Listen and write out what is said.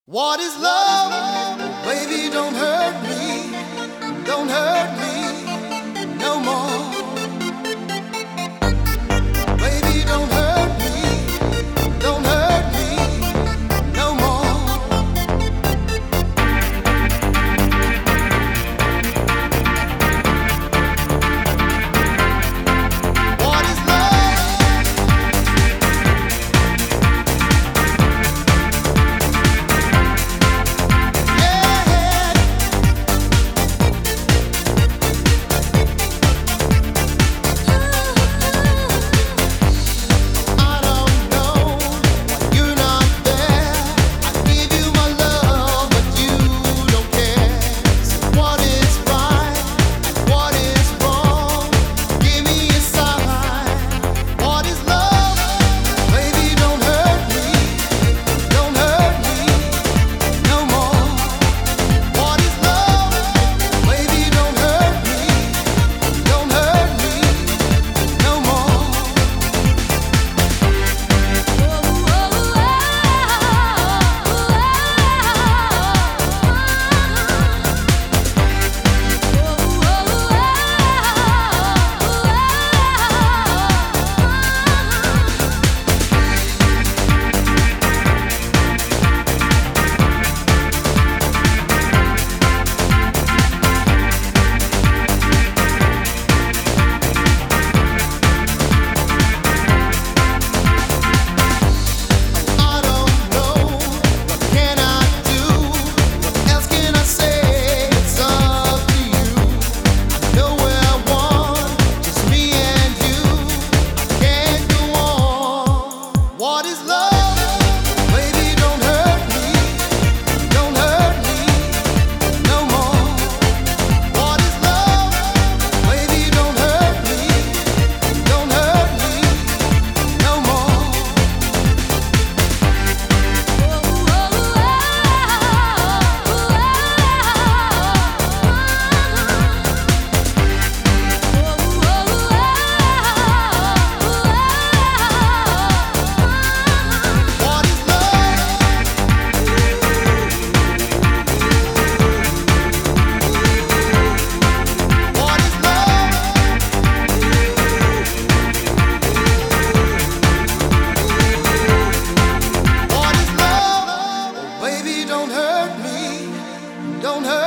What is love? Baby, don't hurt me no more. Baby, don't hurt me no more. What is love? Yeah. I don't know, you're not there. I give you my love, but you don't care. So what is right and what is wrong? Give me a sign. What is love? Baby, don't hurt me no more. What is love? Baby, don't hurt me no more. I don't know, what can I do? What else can I say? It's up to you. I know where I want, just me and you. I can't go on. What is love? Baby, don't hurt me no more. What is love? Baby, don't hurt me no more. What is love? What is love? What is love? Oh, baby, don't hurt me. Don't hurt